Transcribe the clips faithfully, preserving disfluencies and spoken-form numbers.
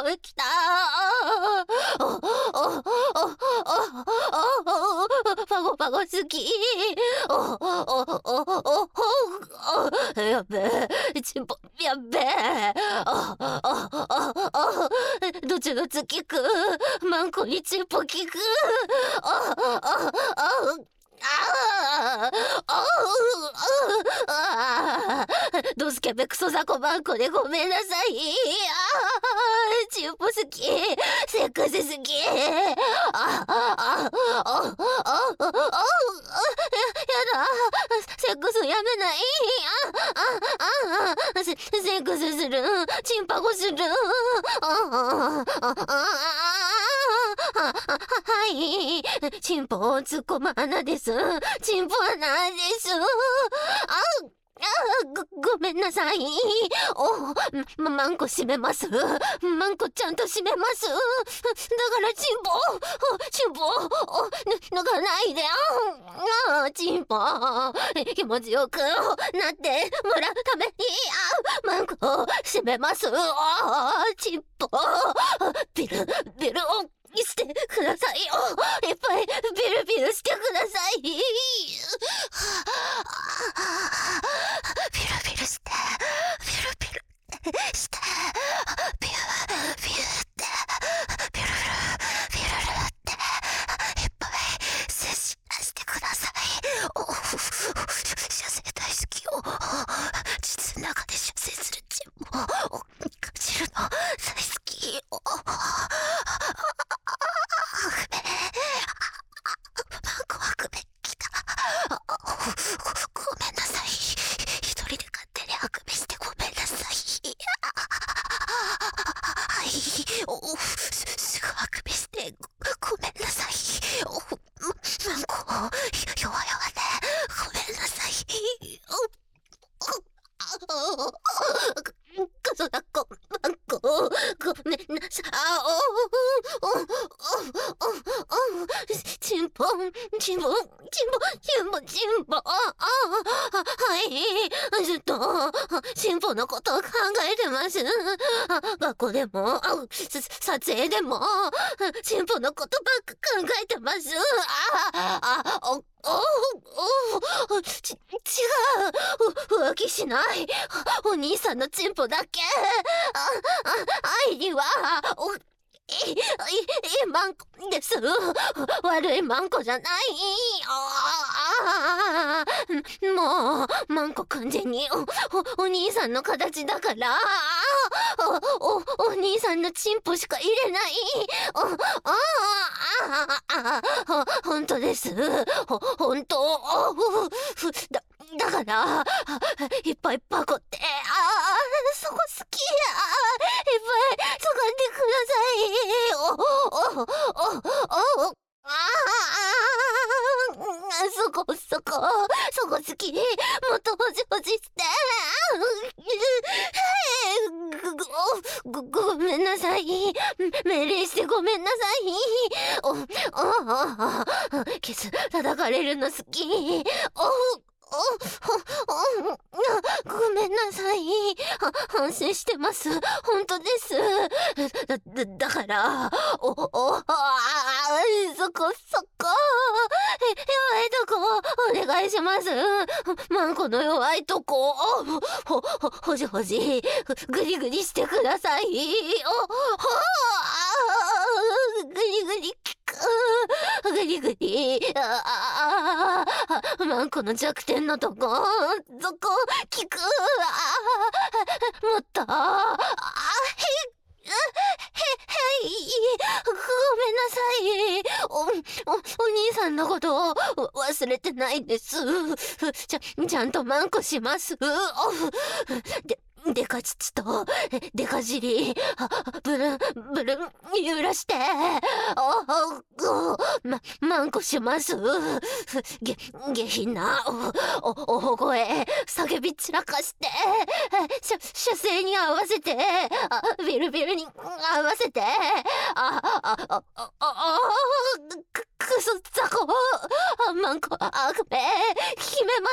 来たー。お、お、お、お、お、パゴパゴ好き。お、お、お、お、お、お、やっべえ、チンポ、やっべえ。お、お、お、お、どっちのつきくマンコにチンポ聞く。お、お、お、ああああドスケベクソザコマンコでごめんなさい。ああチンポ好き。セックス好き。あああああああやだ。セックスやめない。あああセセックスする。チンパゴする。ああああはい。チンポを突っ込む穴です。チンポ穴です。ああ、ご、ごめんなさい。お、ま、マンコ閉めます。マンコちゃんと閉めます。だからチンポ、チンポ、お、脱がないで。ああ、チンポ、気持ちよくなってもらうために、あマンコ閉めます。あチンポ、ビル、ビルを、してくださいよ。いっぱいビルビルしてください。ビルビルして、ビルビルして、ビュービューって、ビルビルビルルって、いっぱい接してください。お射精大好きよ。膣の中で射精するチンも感じるの大好きよ。ごめんなさい。一人で勝手にあくびしてごめんなさい。はい。おすぐあくびしてご、ごめんなさい。おマンコ、弱々ね。ごめんなさい。おクソだこ、マンコ、ごめんなさい。あおおおおおチンポン、チンポン、チンポン、チンポン、チンポン、ああ、はい、ずっと、チンポのことを考えてます。学校でも、撮影でも、チンポのことばっか考えてます。ああ、お、お、お、ち、違う。浮気しない。お兄さんのチンポだけ。あ、あ、愛には、お、い、い、いいマンコです。悪いマンコじゃない。ああ、もう、マンコ完全にお、お、お兄さんの形だから、お、お、お兄さんのチンポしか入れない。ああ、ああ、ほんとです。ほ、ほんと。だ、だから、いっぱいパコって、ああ、そこ好きや。いっぱい使ってください。お、お、お、お、お、ああ、そこ、そこ、そこ好き。もっとほじほじして。ご、ご、ごめんなさい。命令してごめんなさい。お、お、お、キス叩かれるの好き。お、お、お、お、ごめんなさい。反省してます。本当です。だ、だ、だから、お、お、あ、そこ、そこ。弱いとこ、お願いします。マンコの弱いとこ、ほ、ほ、ほじほじ、ぐりぐりしてください。お、ほ、ぐりぐりきく。ぐりぐり、ああ、マンコの弱点のとこ、そこ、聞く。あもっと、あへ、へ、へい、ごめんなさい。お、お、お兄さんのことを忘れてないです。ちゃ、ちゃんとマンコします。おで、デカ乳と、デカ尻、ブルン、ブルン、揺らして、お、お、ま、マンコします。げ、下品な、お、お、大声、叫び散らかして、しゃ、射精に合わせて、あ、ビルビルに合わせて、あ、あ、あ、あ、あ、あ、く、くそザコ、マンコ、あくべ、決めます。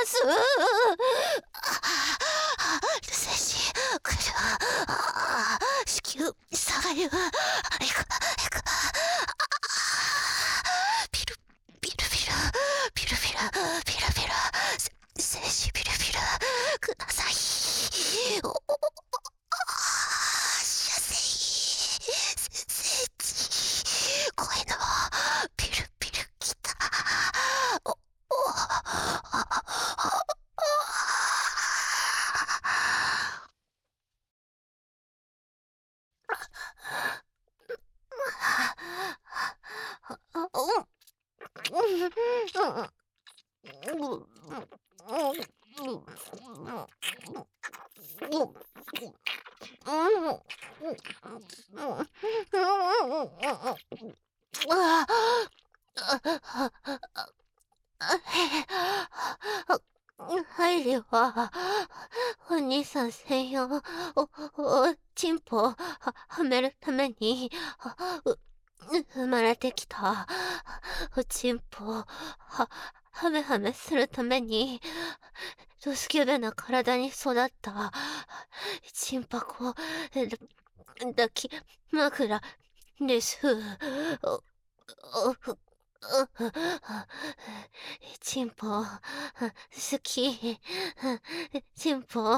精子、くる、子宮、下があるわ。あいく、あいく。ピル、ピルピル、ピルピル、ピルピル、せ精子ピルピル、ください。お、お、お、射精、精子、声の、ピルピルきた。お、お、入るわ。お兄さん専用、お、お、チンポ、は、はめるために、う、生まれてきた。おちんぽ、は、はめはめするために、ドスケベな体に育った、チンパコ、抱き枕です。お、お、お、チンポ、好き、チンポ、